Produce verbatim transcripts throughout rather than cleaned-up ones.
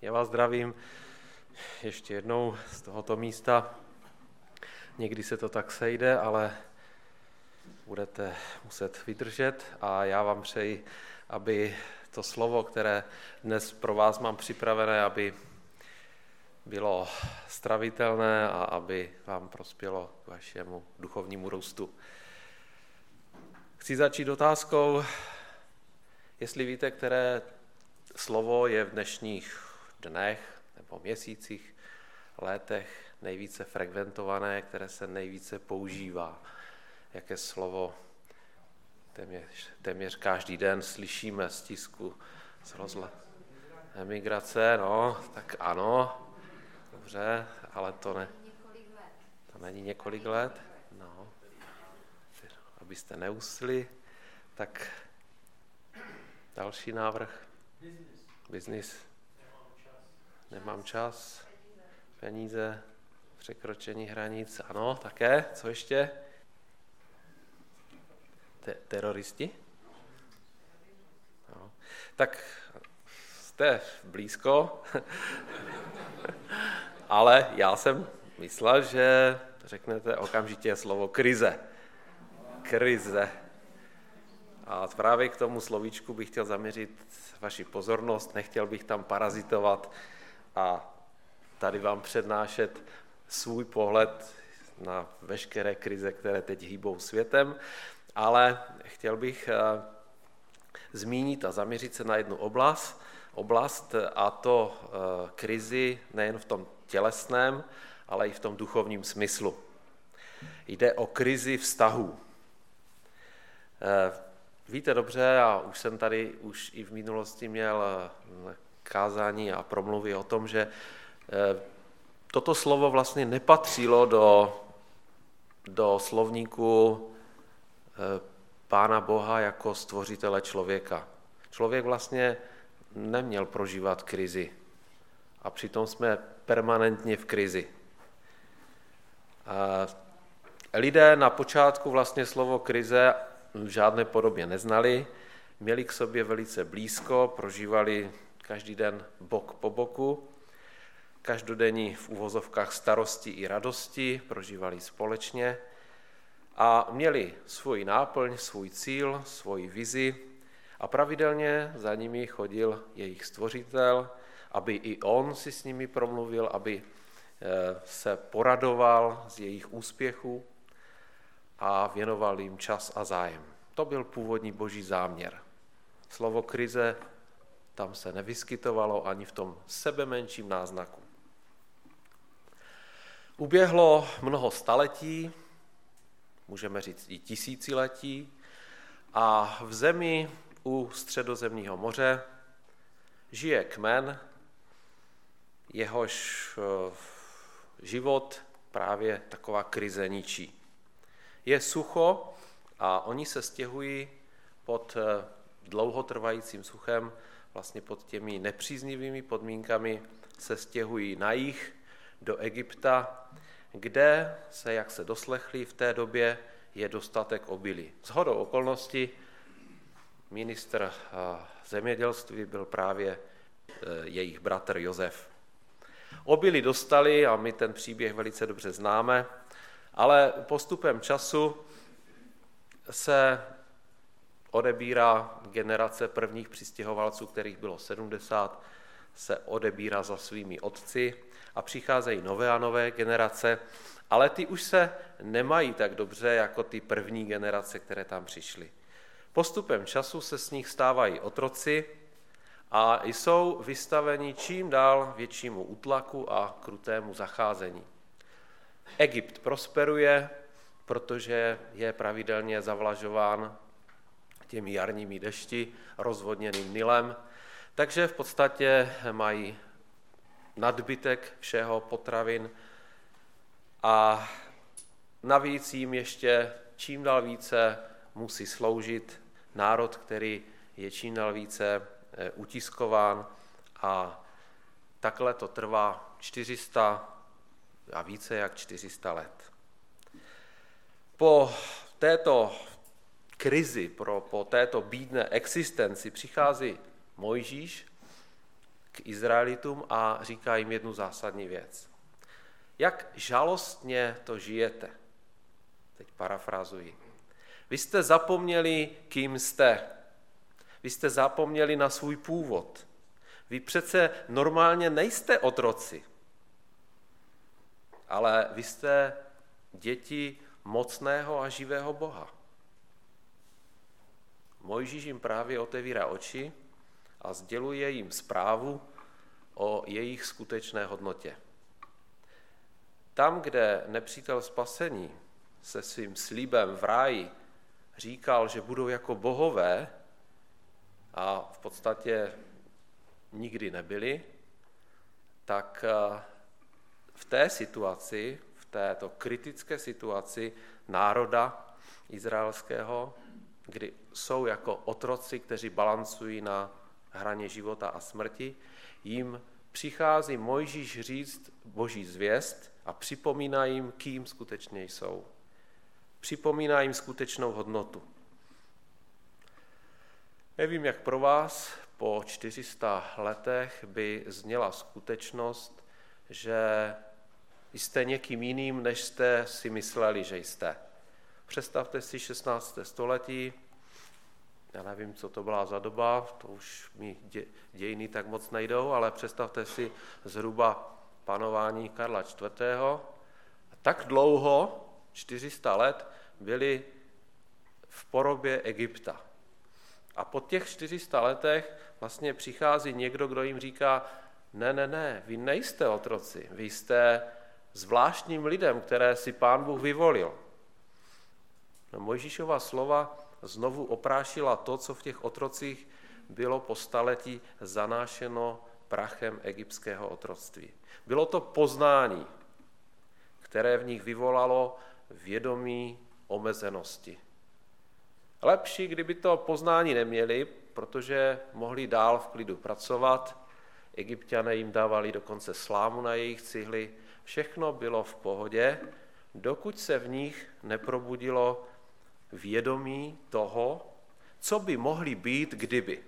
Já vás zdravím ještě jednou z tohoto místa. Někdy se to tak sejde, ale budete muset vydržet a já vám přeji, aby to slovo, které dnes pro vás mám připravené, aby bylo stravitelné a aby vám prospělo k vašemu duchovnímu růstu. Chci začít otázkou, jestli víte, které slovo je v dnešních dnech nebo měsících, letech nejvíce frekventované, které se nejvíce používá. Jaké slovo téměř, téměř každý den slyšíme z tisku, z rozhla. Emigrace, no, tak ano, dobře, ale to ne. To není několik let, no. Abyste neusli, tak další návrh. Biznis. Nemám čas. Peníze. Překročení hranic. Ano, také. Co ještě? Te- teroristi? No. Tak jste blízko, ale já jsem myslel, že řeknete okamžitě slovo krize. Krize. A právě k tomu slovíčku bych chtěl zaměřit vaši pozornost, nechtěl bych tam parazitovat a tady vám přednášet svůj pohled na veškeré krize, které teď hýbou světem, ale chtěl bych zmínit a zaměřit se na jednu oblast, oblast a to krizi nejen v tom tělesném, ale i v tom duchovním smyslu. Jde o krizi vztahů. Víte dobře, a už jsem tady už i v minulosti měl kázání a promluvy o tom, že toto slovo vlastně nepatřilo do, do slovníku Pána Boha jako stvořitele člověka. Člověk vlastně neměl prožívat krizi a přitom jsme permanentně v krizi. A lidé na počátku vlastně slovo krize v žádné podobě neznali, měli k sobě velice blízko, prožívali každý den bok po boku, každodenní v uvozovkách starosti i radosti, prožívali společně a měli svůj náplň, svůj cíl, svoji vizi a pravidelně za nimi chodil jejich stvořitel, aby i on si s nimi promluvil, aby se poradoval z jejich úspěchů a věnoval jim čas a zájem. To byl původní boží záměr. Slovo krize tam se nevyskytovalo ani v tom sebemenším náznaku. Uběhlo mnoho staletí, můžeme říct i tisíciletí, a v zemi u Středozemního moře žije kmen, jehož život právě taková krize ničí. Je sucho a oni se stěhují pod dlouhotrvajícím suchem, vlastně pod těmi nepříznivými podmínkami se stěhují na jih do Egypta, kde se, jak se doslechli v té době, je dostatek obilí. Shodou okolností ministr zemědělství byl právě jejich bratr Josef. Obilí dostali a my ten příběh velice dobře známe, ale postupem času se odebírá generace prvních přistěhovalců, kterých bylo sedmdesát, se odebírá za svými otci a přicházejí nové a nové generace, ale ty už se nemají tak dobře jako ty první generace, které tam přišly. Postupem času se z nich stávají otroci a jsou vystaveni čím dál většímu útlaku a krutému zacházení. Egypt prosperuje, protože je pravidelně zavlažován těmi jarními dešti, rozvodněným Nilem, takže v podstatě mají nadbytek všeho potravin a navíc jim ještě čím dál více musí sloužit národ, který je čím dál více utiskován a takhle to trvá čtyři sta a více jak čtyři sta let. Po této krizi, pro, po této bídné existenci přichází Mojžíš, k Izraelitům a říká jim jednu zásadní věc. Jak žalostně to žijete. Teď parafrázuji. Vy jste zapomněli, kým jste. Vy jste zapomněli na svůj původ. Vy přece normálně nejste otroci, ale vy jste děti mocného a živého Boha. Mojžíš jim právě otevírá oči a sděluje jim zprávu o jejich skutečné hodnotě. Tam, kde nepřítel spasení se svým slíbem v ráji říkal, že budou jako bohové a v podstatě nikdy nebyli, tak v té situaci, v této kritické situaci národa izraelského, kdy jsou jako otroci, kteří balancují na hraně života a smrti, jim přichází Mojžíš říct Boží zvěst a připomíná jim, kým skutečně jsou. Připomíná jim skutečnou hodnotu. Nevím, jak pro vás po čtyři sta letech by zněla skutečnost, že jste někým jiným, než jste si mysleli, že jste. Představte si šestnácté století, já nevím, co to byla za doba, to už mi dějiny tak moc nejdou, ale představte si zhruba panování Karla čtvrtého. Tak dlouho, čtyři sta let, byli v porobě Egypta. A po těch čtyři sta letech vlastně přichází někdo, kdo jim říká, ne, ne, ne, vy nejste otroci, vy jste zvláštním lidem, které si Pán Bůh vyvolil. No, Mojžíšova slova znovu oprášila to, co v těch otrocích bylo po staletí zanášeno prachem egyptského otroctví. Bylo to poznání, které v nich vyvolalo vědomí omezenosti. Lepší, kdyby to poznání neměli, protože mohli dál v klidu pracovat, Egypťané jim dávali dokonce slámu na jejich cihly, všechno bylo v pohodě, dokud se v nich neprobudilo vědomí toho, co by mohli být, kdyby.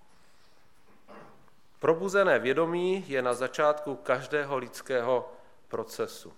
Probuzené vědomí je na začátku každého lidského procesu.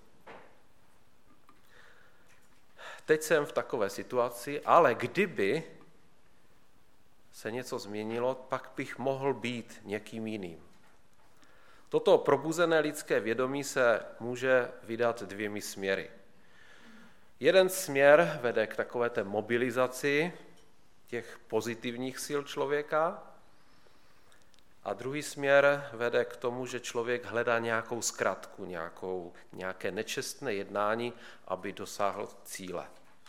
Teď jsem v takové situaci, ale kdyby se něco změnilo, pak bych mohl být někým jiným. Toto probuzené lidské vědomí se může vydat dvěmi směry. Jeden směr vede k takové té mobilizaci těch pozitivních sil člověka a druhý směr vede k tomu, že člověk hledá nějakou zkratku, nějakou, nějaké nečestné jednání, aby dosáhl cíle.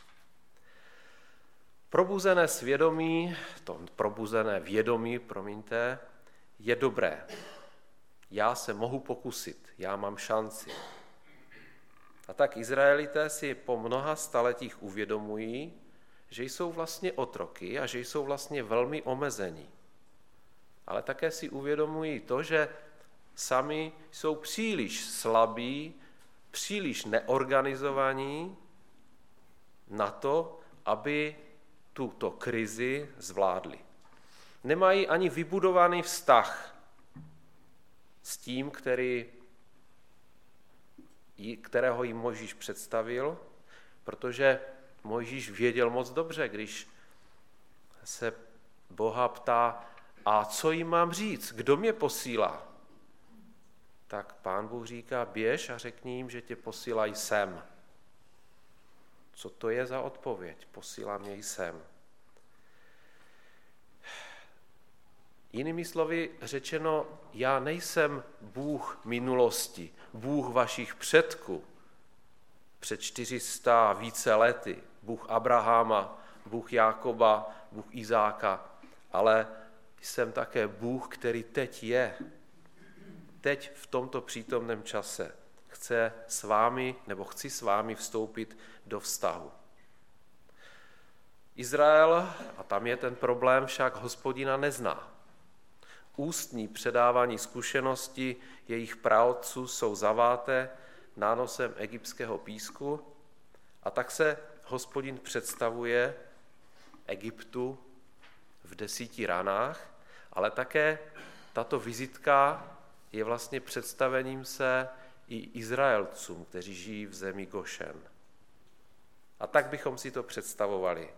Probuzené svědomí, to probuzené vědomí, promiňte, je dobré. Já se mohu pokusit, já mám šanci. A tak Izraelité si po mnoha staletích uvědomují, že jsou vlastně otroky a že jsou vlastně velmi omezení. Ale také si uvědomují to, že sami jsou příliš slabí, příliš neorganizovaní na to, aby tuto krizi zvládli. Nemají ani vybudovaný vztah s tím, který, kterého jim Mojžíš představil, protože Mojžíš věděl moc dobře, když se Boha ptá, a co jim mám říct, kdo mě posílá? Tak Pán Bůh říká, běž a řekni jim, že tě posílají sem. Co to je za odpověď? Posílá mě sem. Jinými slovy řečeno, já nejsem Bůh minulosti, Bůh vašich předků před čtyři sta více lety, Bůh Abrahama, Bůh Jákoba, Bůh Izáka, ale jsem také Bůh, který teď je, teď v tomto přítomném čase. Chce s vámi, nebo chci s vámi vstoupit do vztahu. Izrael, a tam je ten problém, však Hospodina nezná. Ústní předávání zkušenosti jejich praotců jsou zaváté nánosem egyptského písku a tak se Hospodin představuje Egyptu v desíti ranách, ale také tato vizitka je vlastně představením se i Izraelcům, kteří žijí v zemi Gošen. A tak bychom si to představovali.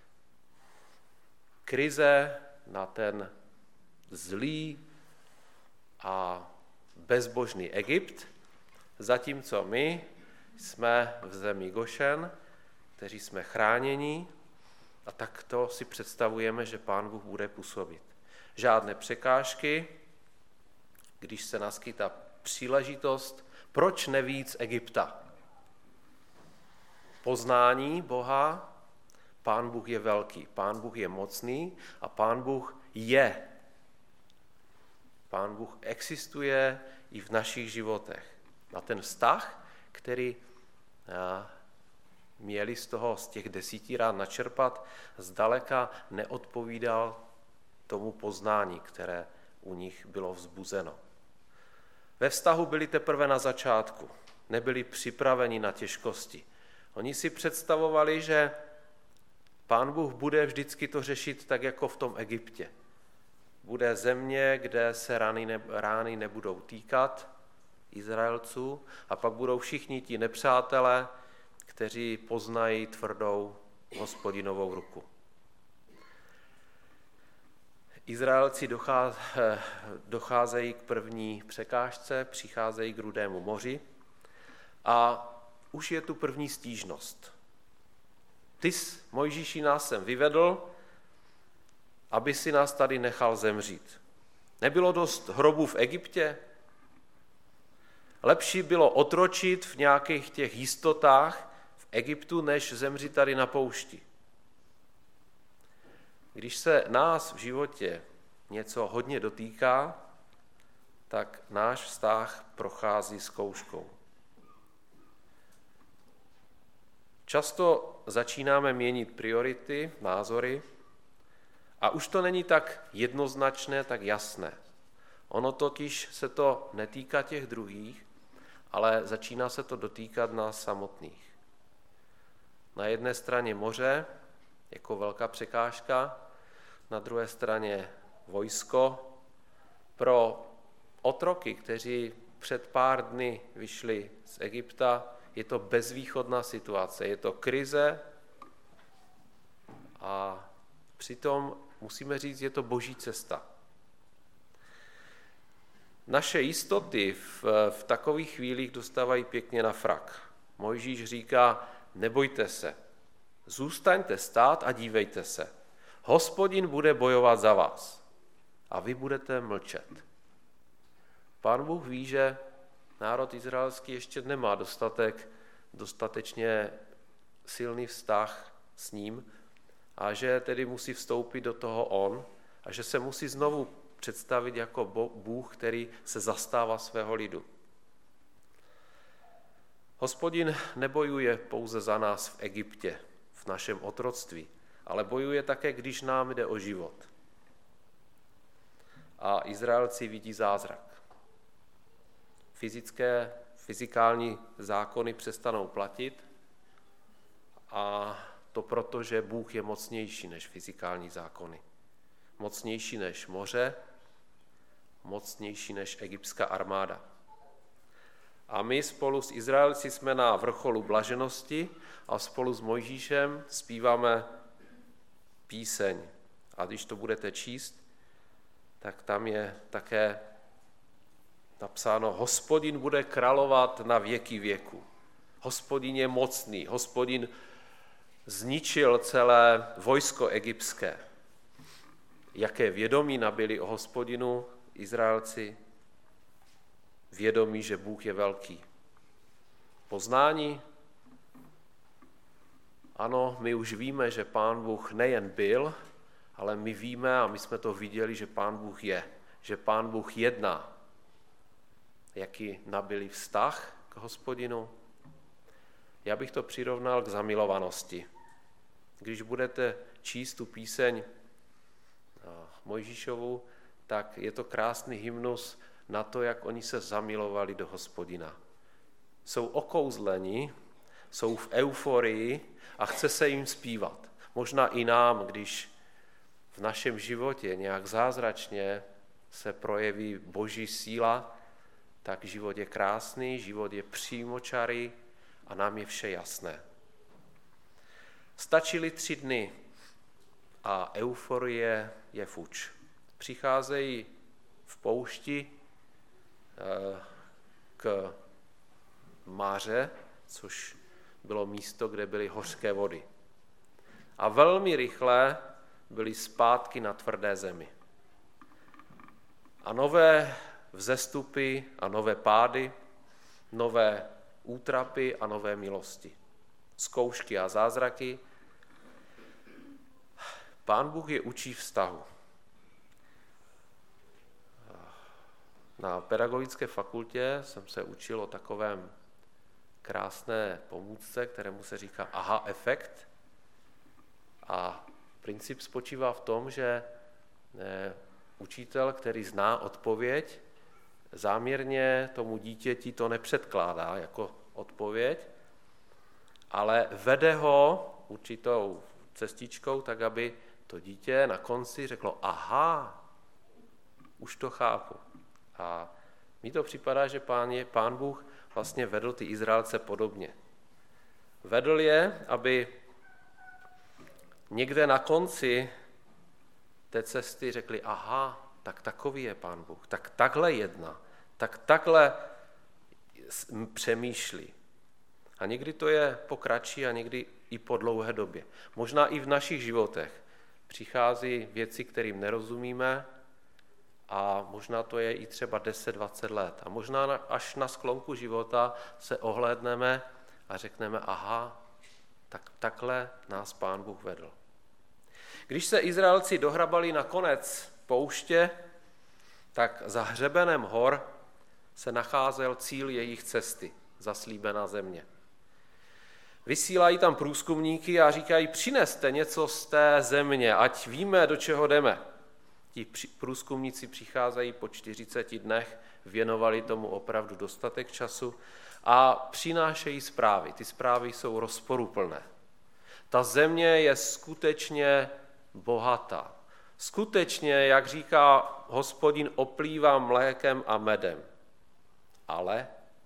Krize na ten zlý a bezbožný Egypt, zatímco my jsme v zemi Gošen, kteří jsme chráněni, a tak to si představujeme, že Pán Bůh bude působit. Žádné překážky, když se naskytá příležitost, proč nevyjít z Egypta? Poznání Boha, Pán Bůh je velký, Pán Bůh je mocný a Pán Bůh je. Pán Bůh existuje i v našich životech. A ten vztah, který měli z toho, z těch desíti rád načerpat, zdaleka neodpovídal tomu poznání, které u nich bylo vzbuzeno. Ve vztahu byli teprve na začátku, nebyli připraveni na těžkosti. Oni si představovali, že Pán Bůh bude vždycky to řešit tak, jako v tom Egyptě. Bude země, kde se rány, ne, rány nebudou týkat Izraelců a pak budou všichni ti nepřátelé, kteří poznají tvrdou Hospodinovou ruku. Izraelci docházejí k první překážce, přicházejí k Rudému moři a už je tu první stížnost. Ty jsi, Mojžíši, nás sem vyvedl, aby si nás tady nechal zemřít. Nebylo dost hrobů v Egyptě? Lepší bylo otročit v nějakých těch jistotách v Egyptu, než zemřít tady na poušti. Když se nás v životě něco hodně dotýká, tak náš vztah prochází zkouškou. Často začínáme měnit priority, názory a už to není tak jednoznačné, tak jasné. Ono totiž se to netýká těch druhých, ale začíná se to dotýkat nás samotných. Na jedné straně moře, jako velká překážka, na druhé straně vojsko. Pro otroky, kteří před pár dny vyšli z Egypta, je to bezvýchodná situace, je to krize a přitom musíme říct, je to boží cesta. Naše jistoty v, v takových chvílích dostávají pěkně na frak. Mojžíš říká, nebojte se, zůstaňte stát a dívejte se. Hospodin bude bojovat za vás a vy budete mlčet. Pán Bůh ví, že národ izraelský ještě nemá dostatek, dostatečně silný vztah s ním a že tedy musí vstoupit do toho on a že se musí znovu představit jako Bůh, který se zastává svého lidu. Hospodin nebojuje pouze za nás v Egyptě, v našem otroctví, ale bojuje také, když nám jde o život. A Izraelci vidí zázrak. Fyzické, fyzikální zákony přestanou platit a to proto, že Bůh je mocnější než fyzikální zákony. Mocnější než moře, mocnější než egyptská armáda. A my spolu s Izraelci jsme na vrcholu blaženosti a spolu s Mojžíšem zpíváme píseň. A když to budete číst, tak tam je také napsáno, Hospodin bude královat na věky věku. Hospodin je mocný, Hospodin zničil celé vojsko egyptské. Jaké vědomí nabili o Hospodinu Izraelci? Vědomí, že Bůh je velký. Poznání? Ano, my už víme, že Pán Bůh nejen byl, ale my víme a my jsme to viděli, že Pán Bůh je, že Pán Bůh jedná. Jaký nabili vztah k Hospodinu? Já bych to přirovnal k zamilovanosti. Když budete číst tu píseň Mojžíšovu, tak je to krásný hymnus na to, jak oni se zamilovali do Hospodina. Jsou okouzleni, jsou v euforii a chce se jim zpívat. Možná i nám, když v našem životě nějak zázračně se projeví boží síla, tak život je krásný, život je přímočarý a nám je vše jasné. Stačily tři dny a euforie je fuč. Přicházejí v poušti k Máře, což bylo místo, kde byly hořké vody. A velmi rychle byli zpátky na tvrdé zemi. A nové vzestupy a nové pády, nové útrapy a nové milosti. Zkoušky a zázraky. Pán Bůh je učí vztahu. Na pedagogické fakultě jsem se učil o takovém krásné pomůcce, kterému se říká aha efekt. A princip spočívá v tom, že učitel, který zná odpověď, záměrně tomu dítěti to nepředkládá jako odpověď, ale vede ho určitou cestičkou, tak aby to dítě na konci řeklo aha, už to chápu. A mně to připadá, že pán, je, pán Bůh vlastně vedl ty Izraelce podobně. Vedl je, aby někde na konci té cesty řekli, aha, tak takový je pán Bůh, tak takhle jedná, tak takhle přemýšlí. A někdy to je po kratší a někdy i po dlouhé době. Možná i v našich životech přichází věci, kterým nerozumíme, a možná to je i třeba deset dvacet let. A možná až na sklonku života se ohlédneme a řekneme, aha, tak takhle nás pán Bůh vedl. Když se Izraelci dohrabali na konec pouště, tak za hřebenem hor se nacházel cíl jejich cesty, zaslíbená země. Vysílají tam průzkumníky a říkají, přineste něco z té země, ať víme, do čeho jdeme. Ti průzkumníci přicházejí po čtyřiceti dnech, věnovali tomu opravdu dostatek času a přinášejí zprávy. Ty zprávy jsou rozporuplné. Ta země je skutečně bohatá. Skutečně, jak říká Hospodin, oplývá mlékem a medem. Ale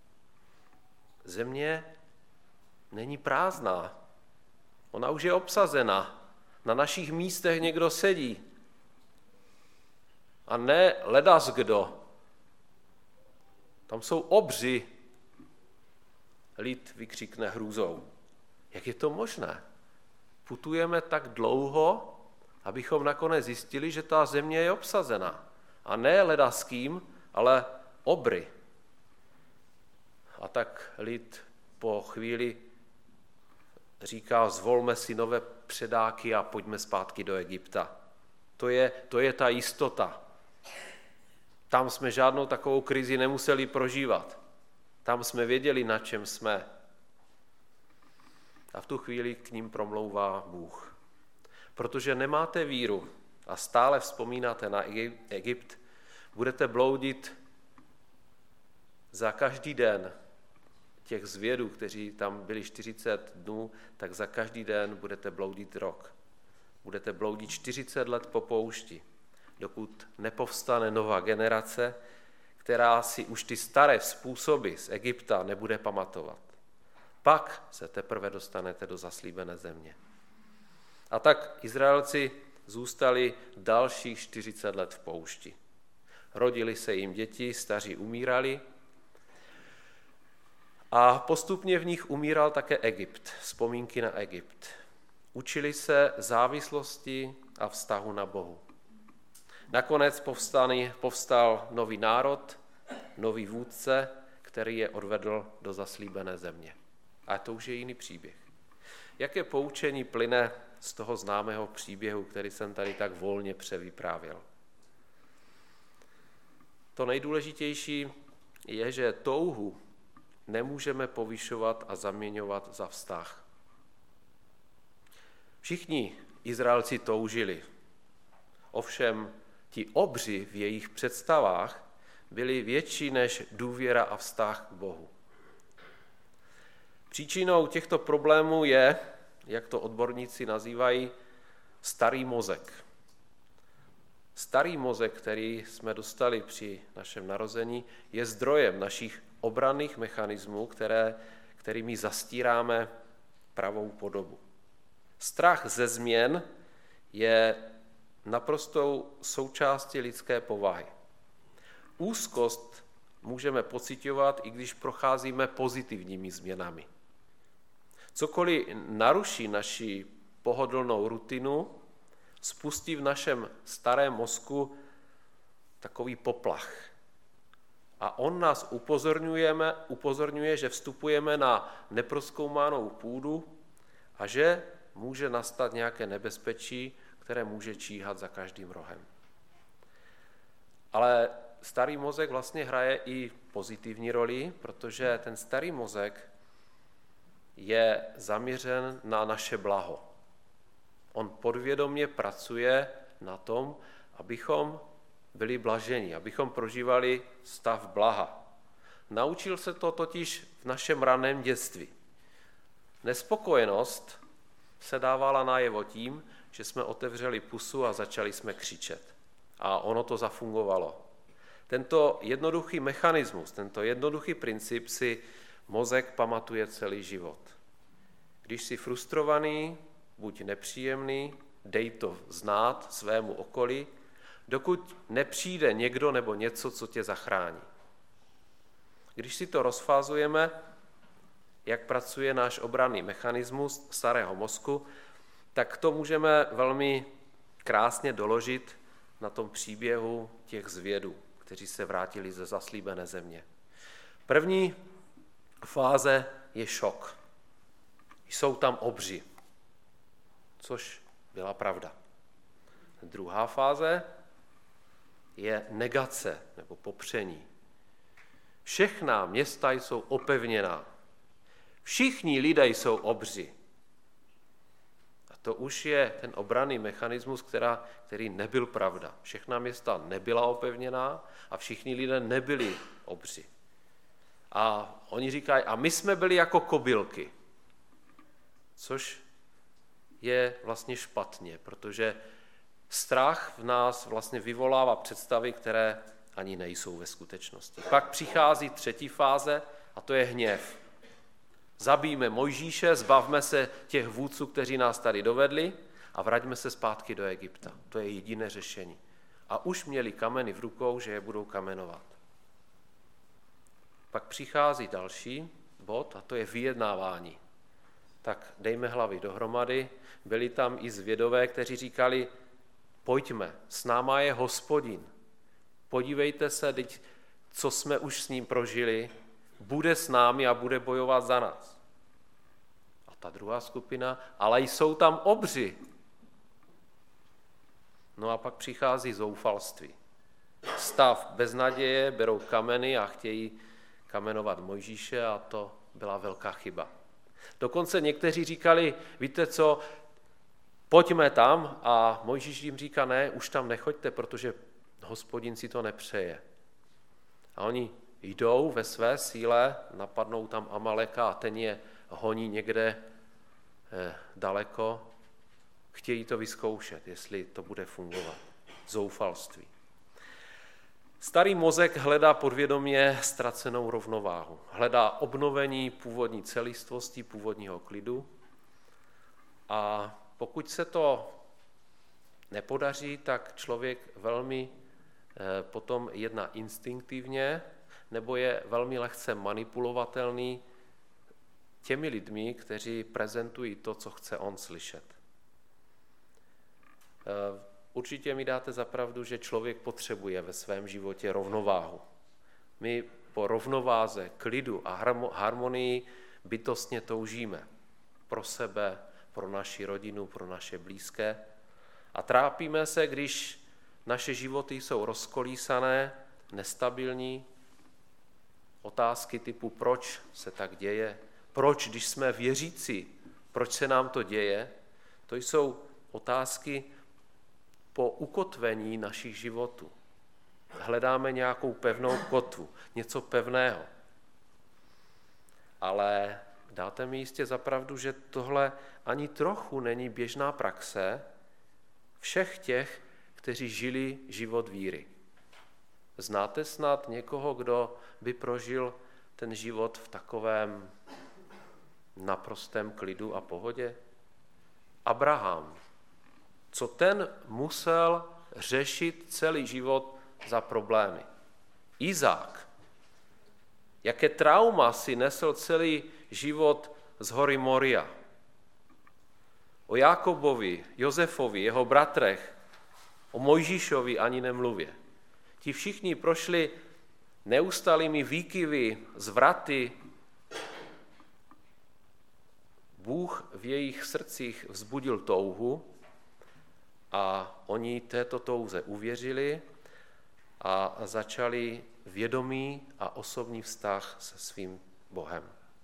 země není prázdná. Ona už je obsazena. Na našich místech někdo sedí. A ne ledas kdo. Tam jsou obři. Lid vykřikne hrůzou. Jak je to možné? Putujeme tak dlouho, abychom nakonec zjistili, že ta země je obsazena. A ne ledas kým, ale obry. A tak lid po chvíli říká, zvolme si nové předáky a pojďme zpátky do Egypta. To je, to je ta jistota. Tam jsme žádnou takovou krizi nemuseli prožívat. Tam jsme věděli, na čem jsme. A v tu chvíli k ním promlouvá Bůh. Protože nemáte víru a stále vzpomínáte na Egypt, budete bloudit za každý den těch zvědů, kteří tam byli čtyřicet dnů, tak za každý den budete bloudit rok. Budete bloudit čtyřicet let po poušti, dokud nepovstane nová generace, která si už ty staré způsoby z Egypta nebude pamatovat. Pak se teprve dostanete do zaslíbené země. A tak Izraelci zůstali dalších čtyřicet let v poušti. Rodili se jim děti, staří umírali a postupně v nich umíral také Egypt, vzpomínky na Egypt. Učili se závislosti a vztahu na Bohu. Nakonec povstali, povstal nový národ, nový vůdce, který je odvedl do zaslíbené země. A to už je jiný příběh. Jaké poučení plyne z toho známého příběhu, který jsem tady tak volně převyprávěl? To nejdůležitější je, že touhu nemůžeme povyšovat a zaměňovat za vztah. Všichni Izraelci toužili. Ovšem ti obři v jejich představách byli větší než důvěra a vztah k Bohu. Příčinou těchto problémů je, jak to odborníci nazývají, starý mozek. Starý mozek, který jsme dostali při našem narození, je zdrojem našich obranných mechanismů, které, kterými zastíráme pravou podobu. Strach ze změn je naprostou součástí lidské povahy. Úzkost můžeme pociťovat, i když procházíme pozitivními změnami. Cokoliv naruší naši pohodlnou rutinu, spustí v našem starém mozku takový poplach. A on nás upozorňujeme, upozorňuje, že vstupujeme na neprozkoumanou půdu a že může nastat nějaké nebezpečí, které může číhat za každým rohem. Ale starý mozek vlastně hraje i pozitivní roli, protože ten starý mozek je zaměřen na naše blaho. On podvědomě pracuje na tom, abychom byli blaženi, abychom prožívali stav blaha. Naučil se to totiž v našem raném dětství. Nespokojenost se dávala najevo tím, že jsme otevřeli pusu a začali jsme křičet. A ono to zafungovalo. Tento jednoduchý mechanismus, tento jednoduchý princip si mozek pamatuje celý život. Když jsi frustrovaný, buď nepříjemný, dej to znát svému okolí, dokud nepřijde někdo nebo něco, co tě zachrání. Když si to rozfázujeme, jak pracuje náš obranný mechanismus starého mozku, tak to můžeme velmi krásně doložit na tom příběhu těch zvědů, kteří se vrátili ze zaslíbené země. První fáze je šok. Jsou tam obři, což byla pravda. Druhá fáze je negace nebo popření. Všechna města jsou opevněná. Všichni lidé jsou obři. A to už je ten obranný mechanismus, která, který nebyl pravda. Všechna města nebyla opevněná a všichni lidé nebyli obři. A oni říkají, a my jsme byli jako kobylky. Což je vlastně špatně, protože strach v nás vlastně vyvolává představy, které ani nejsou ve skutečnosti. Pak přichází třetí fáze a to je hněv. Zabijme Mojžíše, zbavme se těch vůdců, kteří nás tady dovedli a vraťme se zpátky do Egypta. To je jediné řešení. A už měli kameny v rukou, že je budou kamenovat. Pak přichází další bod a to je vyjednávání. Tak dejme hlavy dohromady. Byli tam i zvědové, kteří říkali, pojďme, s náma je Hospodin. Podívejte se, teď, co jsme už s ním prožili, bude s námi a bude bojovat za nás. A ta druhá skupina, ale jsou tam obři. No a pak přichází zoufalství. Stav beznaděje, berou kameny a chtějí kamenovat Mojžíše a to byla velká chyba. Dokonce někteří říkali, víte co, pojďme tam a Mojžíš jim říká, ne, už tam nechoďte, protože Hospodin si to nepřeje. A oni jdou ve své síle, napadnou tam Amaleka a ten je honí někde eh, daleko, chtějí to vyzkoušet, jestli to bude fungovat. Zoufalství. Starý mozek hledá podvědomě ztracenou rovnováhu. Hledá obnovení původní celistvosti, původního klidu. A pokud se to nepodaří, tak člověk velmi eh, potom jedná instinktivně, nebo je velmi lehce manipulovatelný těmi lidmi, kteří prezentují to, co chce on slyšet. Určitě mi dáte za pravdu, že člověk potřebuje ve svém životě rovnováhu. My po rovnováze, klidu a harmonii bytostně toužíme pro sebe, pro naši rodinu, pro naše blízké a trápíme se, když naše životy jsou rozkolísané, nestabilní. Otázky typu, proč se tak děje, proč, když jsme věřící, proč se nám to děje, to jsou otázky po ukotvení našich životů. Hledáme nějakou pevnou kotvu, něco pevného. Ale dáte mi jistě za pravdu, že tohle ani trochu není běžná praxe všech těch, kteří žili život víry. Znáte snad někoho, kdo by prožil ten život v takovém naprostém klidu a pohodě? Abraham. Co ten musel řešit celý život za problémy? Izák. Jaké trauma si nesl celý život z hory Moria? O Jákobovi, Josefovi, jeho bratrech, o Mojžíšovi ani nemluvě. Ti všichni prošli neustálými výkyvy, zvraty. Bůh v jejich srdcích vzbudil touhu a oni této touze uvěřili a začali vědomý a osobní vztah se svým Bohem.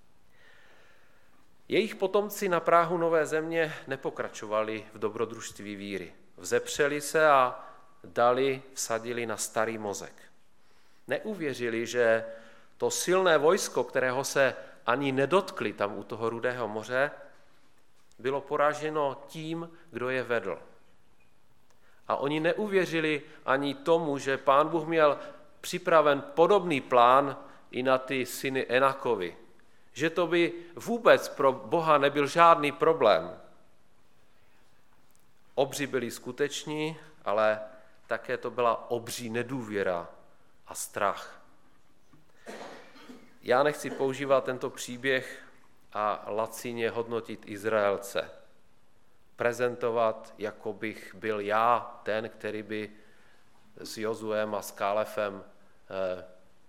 Jejich potomci na práhu Nové země nepokračovali v dobrodružství víry. Vzepřeli se a dali, vsadili na starý mozek. Neuvěřili, že to silné vojsko, kterého se ani nedotkli tam u toho Rudého moře, bylo poraženo tím, kdo je vedl. A oni neuvěřili ani tomu, že Pán Bůh měl připraven podobný plán i na ty syny Enakovi. Že to by vůbec pro Boha nebyl žádný problém. Obři byli skuteční, ale také to byla obří nedůvěra a strach. Já nechci používat tento příběh a lacině hodnotit Izraelce. Prezentovat, jako bych byl já ten, který by s Jozuem a s Kálefem eh,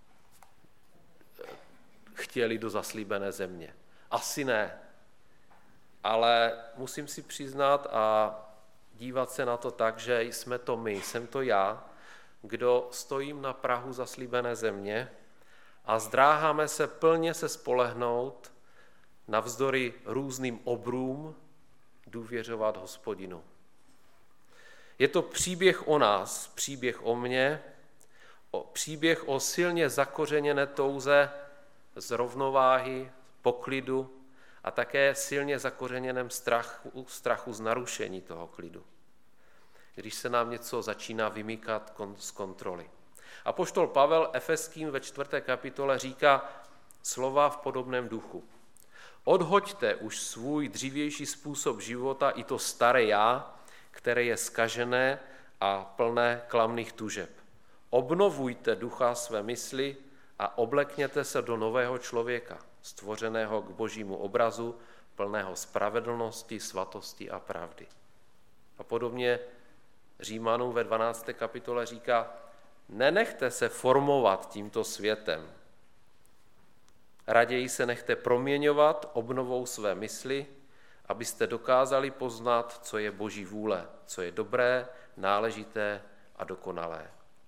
chtěli do zaslíbené země. Asi ne, ale musím si přiznat a dívat se na to tak, že jsme to my, jsem to já, kdo stojím na prahu zaslíbené země a zdráháme se plně se spolehnout navzdory různým obrům důvěřovat Hospodinu. Je to příběh o nás, příběh o mně, o příběh o silně zakořeněné touze z rovnováhy, poklidu a také silně zakořeněném strachu, strachu z narušení toho klidu. Když se nám něco začíná vymykat z kontroly. Apoštol Pavel Efeským ve čtvrté kapitole říká slova v podobném duchu. Odhoďte už svůj dřívější způsob života, i to staré já, které je zkažené a plné klamných tužeb. Obnovujte ducha své mysli a oblekněte se do nového člověka, stvořeného k božímu obrazu, plného spravedlnosti, svatosti a pravdy. A podobně Římanům ve dvanácté kapitole říká, nenechte se formovat tímto světem. Raději se nechte proměňovat obnovou své mysli, abyste dokázali poznat, co je Boží vůle, co je dobré, náležité a dokonalé.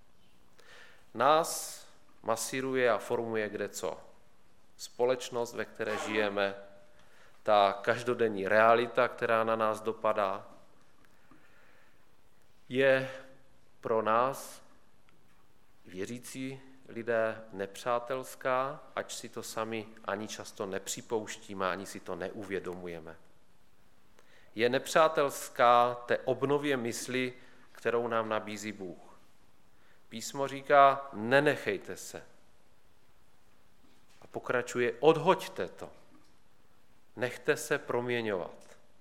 Nás masíruje a formuje kdeco. Společnost, ve které žijeme, ta každodenní realita, která na nás dopadá, je pro nás, věřící lidé, nepřátelská, ač si to sami ani často nepřipouštíme, ani si to neuvědomujeme. Je nepřátelská té obnově mysli, kterou nám nabízí Bůh. Písmo říká, nenechejte se. A pokračuje, odhoďte to. Nechte se proměňovat.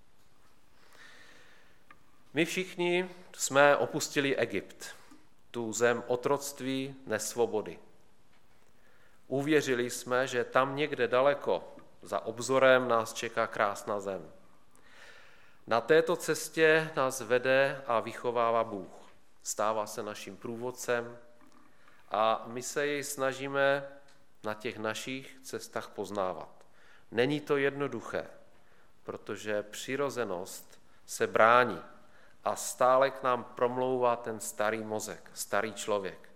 My všichni jsme opustili Egypt, tu zem otroctví, nesvobody. Uvěřili jsme, že tam někde daleko, za obzorem, nás čeká krásná zem. Na této cestě nás vede a vychovává Bůh. Stává se naším průvodcem a my se jej snažíme na těch našich cestách poznávat. Není to jednoduché, protože přirozenost se brání a stále k nám promlouvá ten starý mozek, starý člověk.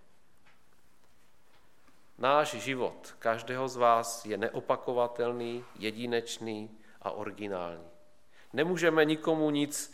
Náš život každého z vás je neopakovatelný, jedinečný a originální. Nemůžeme nikomu nic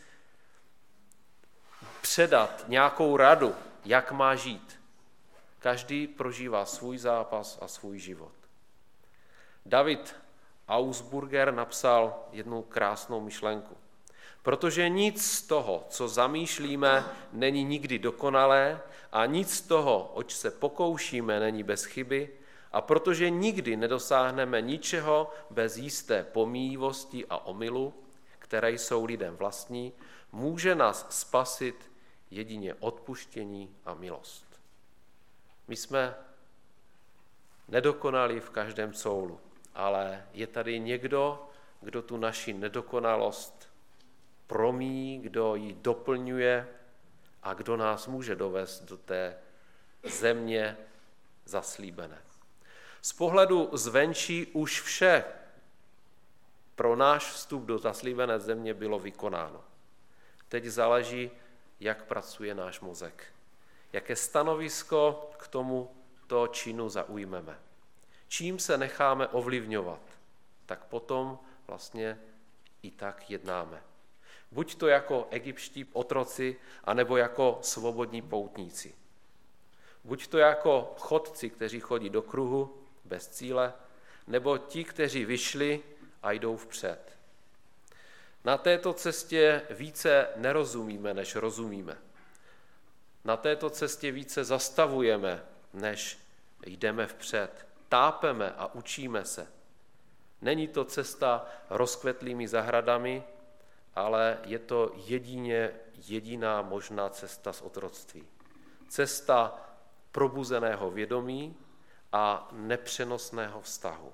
předat, nějakou radu, jak má žít. Každý prožívá svůj zápas a svůj život. David Ausburger napsal jednu krásnou myšlenku. Protože nic z toho, co zamýšlíme, není nikdy dokonalé a nic z toho, oč se pokoušíme, není bez chyby, a protože nikdy nedosáhneme ničeho bez jisté pomíjivosti a omylu, které jsou lidem vlastní, může nás spasit jedině odpuštění a milost. My jsme nedokonalí v každém coulu, ale je tady někdo, kdo tu naši nedokonalost promíjí, kdo ji doplňuje a kdo nás může dovést do té země zaslíbené. Z pohledu zvenčí už vše pro náš vstup do zaslíbené země bylo vykonáno. Teď záleží, jak pracuje náš mozek. Jaké stanovisko k tomuto činu zaujmeme. Čím se necháme ovlivňovat, tak potom vlastně i tak jednáme. Buď to jako egyptští otroci, anebo jako svobodní poutníci. Buď to jako chodci, kteří chodí do kruhu bez cíle, nebo ti, kteří vyšli a jdou vpřed. Na této cestě více nerozumíme, než rozumíme. Na této cestě více zastavujeme, než jdeme vpřed. Tápeme a učíme se. Není to cesta rozkvetlými zahradami, ale je to jedině jediná možná cesta z otroctví. Cesta probuzeného vědomí a nepřenosného vztahu.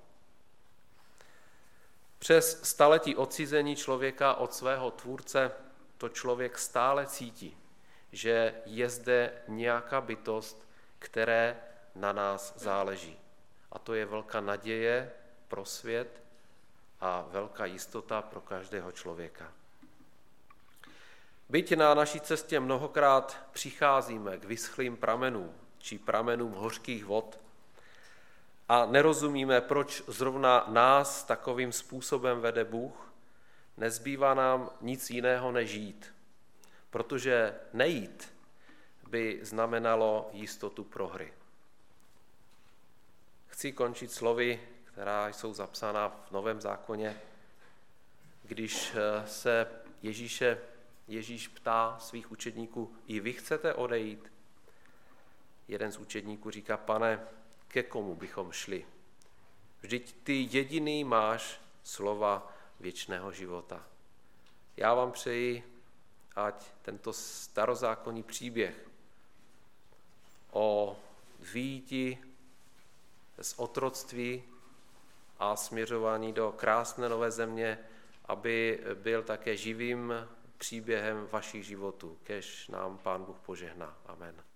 Přes staletí odcizení člověka od svého tvůrce to člověk stále cítí, že je zde nějaká bytost, které na nás záleží. A to je velká naděje pro svět a velká jistota pro každého člověka. Byť na naší cestě mnohokrát přicházíme k vyschlým pramenům či pramenům hořkých vod a nerozumíme, proč zrovna nás takovým způsobem vede Bůh, nezbývá nám nic jiného než jít, protože nejít by znamenalo jistotu prohry. Chci končit slovy, která jsou zapsána v Novém zákoně, když se Ježíše, Ježíš ptá svých učedníků, i vy chcete odejít? Jeden z učedníků říká, pane, ke komu bychom šli? Vždyť ty jediný máš slova věčného života. Já vám přeji, ať tento starozákonní příběh o výjití z otroctví a směřování do krásné nové země, aby byl také živým příběhem vašich životů. Kéž nám Pán Bůh požehná. Amen.